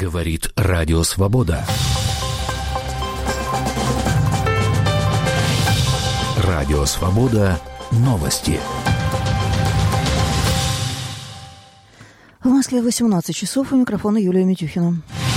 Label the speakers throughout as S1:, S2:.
S1: Говорит Радио Свобода. Радио Свобода. Новости.
S2: В Москве 18 часов. У микрофона Юлия Митюхина.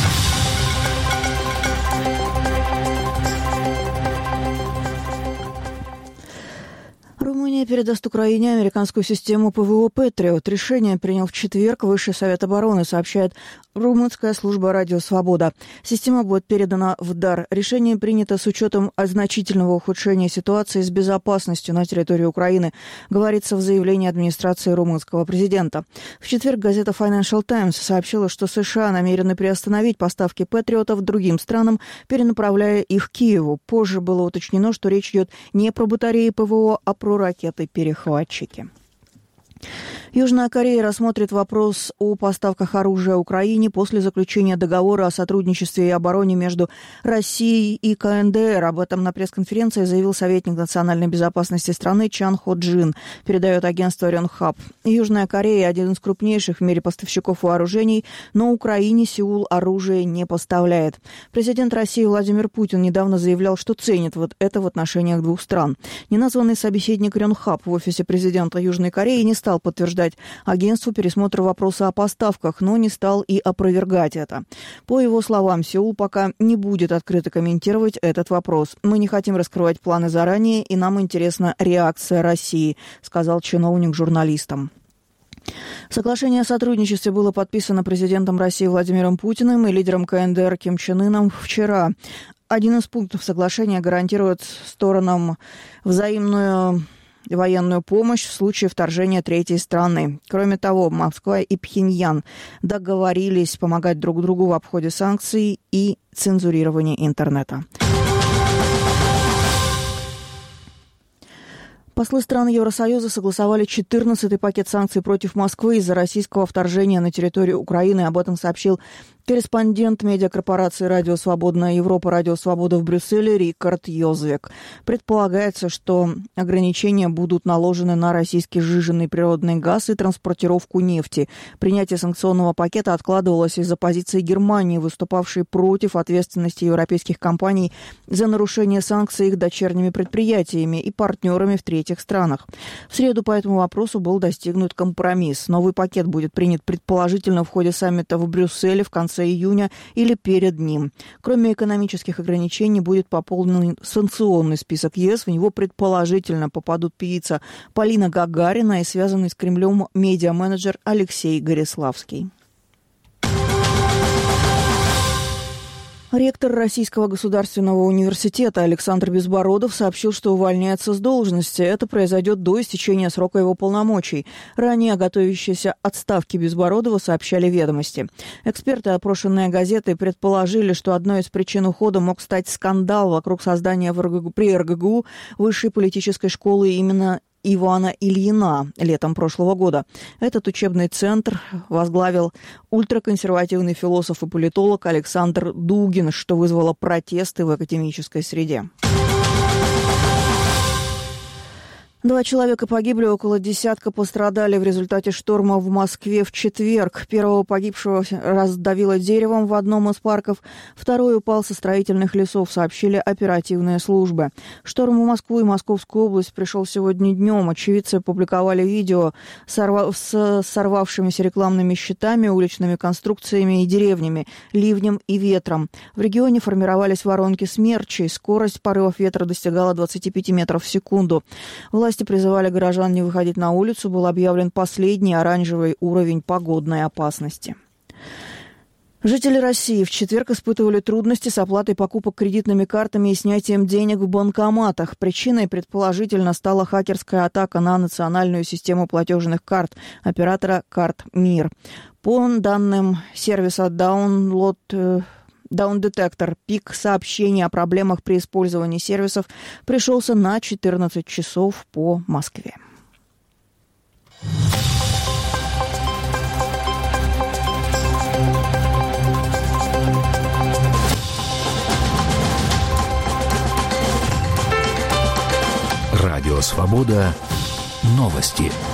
S2: Румыния передаст Украине американскую систему ПВО «Патриот». Решение принял в четверг Высший совет обороны, сообщает румынская служба «Радио Свобода». Система будет передана в дар. Решение принято с учетом значительного ухудшения ситуации с безопасностью на территории Украины, говорится в заявлении администрации румынского президента. В четверг газета Financial Times сообщила, что США намерены приостановить поставки «Патриотов» другим странам, перенаправляя их к Киеву. Позже было уточнено, что речь идет не про батареи ПВО, а про ракеты-перехватчики. Южная Корея рассмотрит вопрос о поставках оружия Украине после заключения договора о сотрудничестве и обороне между Россией и КНДР. Об этом на пресс-конференции заявил советник национальной безопасности страны Чан Хо Джин, передает агентство Рёнхап. Южная Корея – один из крупнейших в мире поставщиков вооружений, но Украине Сеул оружие не поставляет. Президент России Владимир Путин недавно заявлял, что ценит вот это в отношениях двух стран. Неназванный собеседник Рёнхап в офисе президента Южной Кореи не стал подтверждать агентству пересмотр вопроса о поставках, но не стал и опровергать это. По его словам, Сеул пока не будет открыто комментировать этот вопрос. «Мы не хотим раскрывать планы заранее, и нам интересна реакция России», сказал чиновник журналистам. Соглашение о сотрудничестве было подписано президентом России Владимиром Путиным и лидером КНДР Ким Чен Ыном вчера. Один из пунктов соглашения гарантирует сторонам взаимную военную помощь в случае вторжения третьей страны. Кроме того, Москва и Пхеньян договорились помогать друг другу в обходе санкций и цензурировании интернета. Послы стран Евросоюза согласовали 14-й пакет санкций против Москвы из-за российского вторжения на территорию Украины. Об этом сообщил корреспондент медиакорпорации «Радио Свободная Европа», «Радио Свобода» в Брюсселе Рикард Йозвек. Предполагается, что ограничения будут наложены на российский сжиженный природный газ и транспортировку нефти. Принятие санкционного пакета откладывалось из-за позиции Германии, выступавшей против ответственности европейских компаний за нарушение санкций их дочерними предприятиями и партнерами в третьих странах. В среду по этому вопросу был достигнут компромисс. Новый пакет будет принят предположительно в ходе саммита в Брюсселе в конце июня или перед ним. Кроме экономических ограничений будет пополнен санкционный список ЕС. В него предположительно попадут певица Полина Гагарина и связанный с Кремлем медиа-менеджер Алексей Гориславский. Ректор Российского государственного университета Александр Безбородов сообщил, что увольняется с должности. Это произойдет до истечения срока его полномочий. Ранее о готовящейся отставке Безбородова сообщали «Ведомости». Эксперты, опрошенные газетой, предположили, что одной из причин ухода мог стать скандал вокруг создания при РГГУ высшей политической школы именно Ивана Ильина летом прошлого года. Этот учебный центр возглавил ультраконсервативный философ и политолог Александр Дугин, что вызвало протесты в академической среде. 2 человека погибли, около десятка пострадали в результате шторма в Москве в четверг. Первого погибшего раздавило деревом в одном из парков, второй упал со строительных лесов, сообщили оперативные службы. Шторм в Москву и Московскую область пришел сегодня днем. Очевидцы опубликовали видео с сорвавшимися рекламными щитами, уличными конструкциями и деревнями, ливнем и ветром. В регионе формировались воронки смерчей. Скорость порывов ветра достигала 25 метров в секунду. Власти призывали горожан не выходить на улицу. Был объявлен последний оранжевый уровень погодной опасности. Жители России в четверг испытывали трудности с оплатой покупок кредитными картами и снятием денег в банкоматах. Причиной, предположительно, стала хакерская атака на национальную систему платежных карт оператора «Карт Мир». По данным сервиса Даун-детектор, пик сообщений о проблемах при использовании сервисов пришелся на 14 часов по Москве.
S1: Радио Свобода. Новости.